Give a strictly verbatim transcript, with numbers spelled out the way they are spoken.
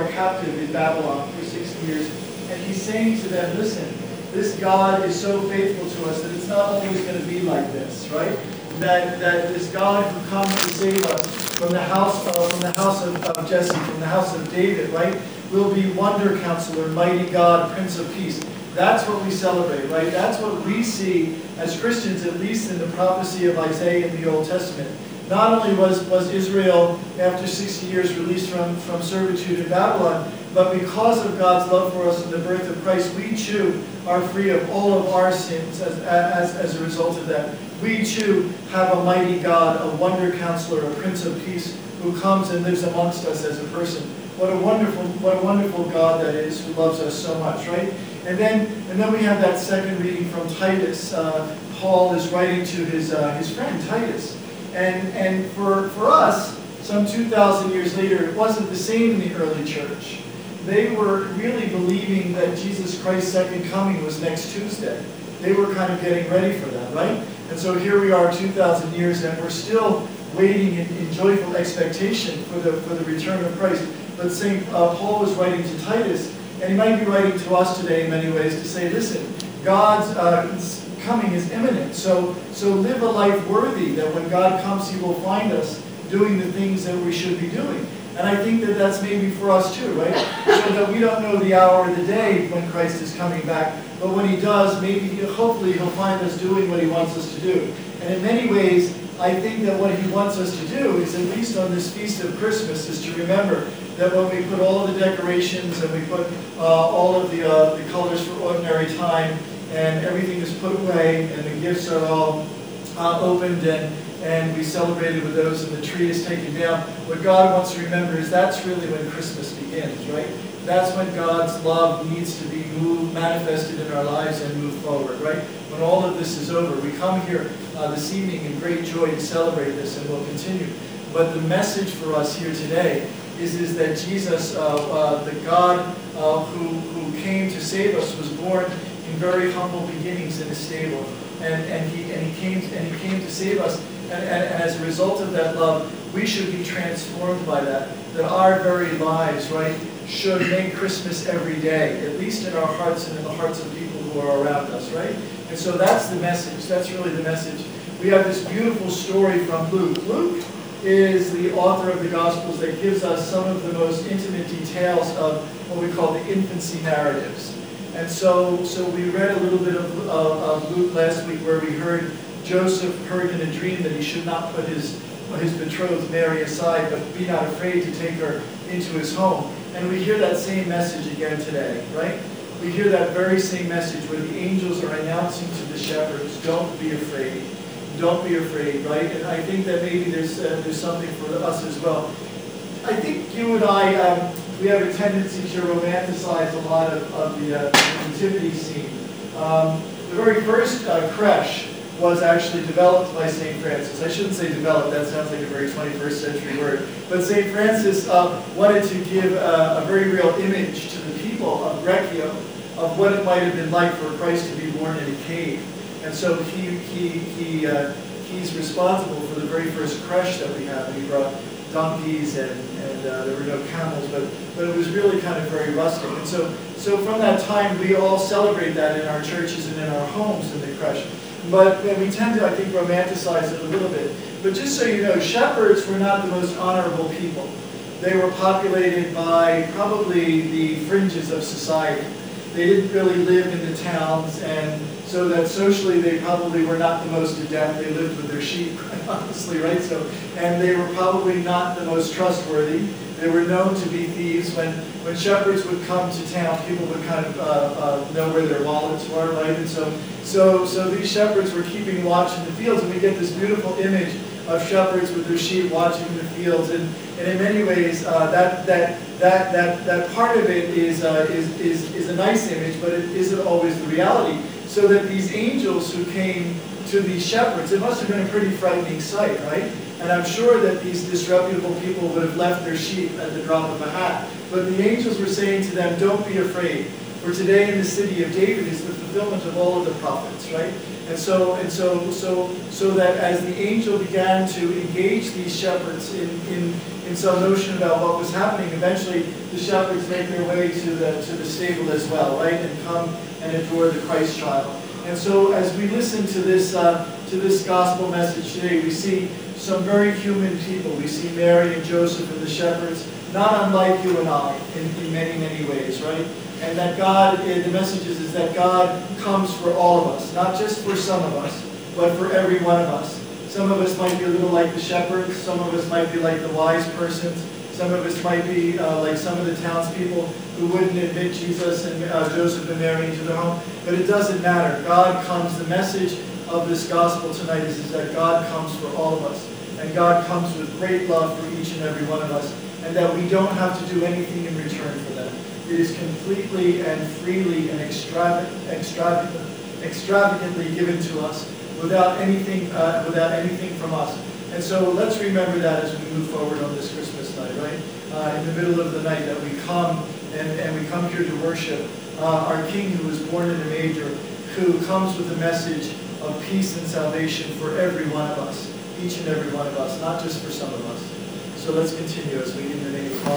are captive in Babylon for sixty years. And he's saying to them, listen, this God is so faithful to us that it's not always going to be like this, right? That, that this God who comes to save us from the house of, from the house of, of Jesse, from the house of David, right, will be Wonder Counselor, Mighty God, Prince of Peace. That's what we celebrate, right? That's what we see as Christians, at least in the prophecy of Isaiah in the Old Testament. Not only was, was Israel, after sixty years, released from, from servitude in Babylon, but because of God's love for us and the birth of Christ, we too are free of all of our sins as, as, as a result of that. We too have a mighty God, a Wonder Counselor, a Prince of Peace, who comes and lives amongst us as a person. What a wonderful, what a wonderful God that is, who loves us so much, right? And then, and then we have that second reading from Titus. Uh, Paul is writing to his uh, his friend Titus, and and for for us, some two thousand years later, it wasn't the same in the early church. They were really believing that Jesus Christ's second coming was next Tuesday. They were kind of getting ready for that, right? And so here we are, two thousand years, and we're still waiting in, in joyful expectation for the for the return of Christ. But Saint Uh, Paul was writing to Titus. And he might be writing to us today in many ways to say, listen, God's uh, coming is imminent. So, so live a life worthy that when God comes, he will find us doing the things that we should be doing. And I think that that's maybe for us too, right? So that we don't know the hour or the day when Christ is coming back. But when he does, maybe, he, hopefully, he'll find us doing what he wants us to do. And in many ways, I think that what he wants us to do is, at least on this feast of Christmas, is to remember that when we put all the decorations and we put uh, all of the, uh, the colors for ordinary time, and everything is put away, and the gifts are all uh, opened, and, and we celebrated with those, and the tree is taken down, what God wants to remember is that's really when Christmas begins, right? That's when God's love needs to be moved, manifested in our lives and move forward, right? When all of this is over. We come here uh, this evening in great joy to celebrate this, and we'll continue. But the message for us here today is, is that Jesus, uh, uh, the God uh, who, who came to save us, was born in very humble beginnings in a stable. And, and, he, and, he, came to, and he came to save us. And, and, and as a result of that love, we should be transformed by that. That our very lives, right, should make Christmas every day, at least in our hearts and in the hearts of people who are around us, right? And so that's the message. That's really the message. We have this beautiful story from Luke. Luke is the author of the Gospels that gives us some of the most intimate details of what we call the infancy narratives. And so, so we read a little bit of, of, of Luke last week, where we heard Joseph heard in a dream that he should not put his, his betrothed Mary aside, but be not afraid to take her into his home. And we hear that same message again today, right? We hear that very same message where the angels are announcing to the shepherds, don't be afraid. Don't be afraid, right? And I think that maybe there's uh, there's something for us as well. I think you and I, um, we have a tendency to romanticize a lot of, of the uh, nativity scene. Um, the very first uh, creche was actually developed by Saint Francis. I shouldn't say developed, that sounds like a very twenty-first century word. But Saint Francis uh, wanted to give uh, a very real image to the people of Reggio of what it might have been like for Christ to be born in a cave. And so he, he, he, uh, he's responsible for the very first creche that we have. And he brought donkeys, and, and uh, there were no camels, but, but it was really kind of very rustic. And so, so from that time, we all celebrate that in our churches and in our homes in the creche. But we tend to, I think, romanticize it a little bit. But just so you know, shepherds were not the most honorable people. They were populated by probably the fringes of society. They didn't really live in the towns, and so that socially they probably were not the most adept. They lived with their sheep, honestly, right? So, and they were probably not the most trustworthy. They were known to be thieves. When when shepherds would come to town, people would kind of uh, uh, know where their wallets were, right? And so, so, so these shepherds were keeping watch in the fields, and we get this beautiful image of shepherds with their sheep watching the fields. And, and in many ways, uh, that that that that that part of it is uh, is is is a nice image, but it isn't always the reality. So that these angels who came to these shepherds, it must have been a pretty frightening sight, right? And I'm sure that these disreputable people would have left their sheep at the drop of a hat. But the angels were saying to them, don't be afraid. For today in the city of David is the fulfillment of all of the prophets, right? And so, and so, so, so that as the angel began to engage these shepherds in, in, in some notion about what was happening, eventually the shepherds make their way to the, to the stable as well, right? And come and adore the Christ child. And so as we listen to this, uh, to this gospel message today, we see some very human people. We see Mary and Joseph and the shepherds, not unlike you and I in, in many, many ways, right? And that God, the message is, is that God comes for all of us, not just for some of us, but for every one of us. Some of us might be a little like the shepherds, some of us might be like the wise persons, some of us might be uh, like some of the townspeople who wouldn't admit Jesus and uh, Joseph and Mary into their home. But it doesn't matter. God comes. The message of this gospel tonight is, is that God comes for all of us. And God comes with great love for each and every one of us. And that we don't have to do anything in return for them. It is completely and freely and extravagant, extravagant, extravagantly given to us without anything, uh, without anything from us. And so let's remember that as we move forward on this Christmas night, right? Uh, in the middle of the night, that we come and, and we come here to worship uh, our King who was born in a manger, who comes with a message of peace and salvation for every one of us, each and every one of us, not just for some of us. So let's continue as we in the name of God.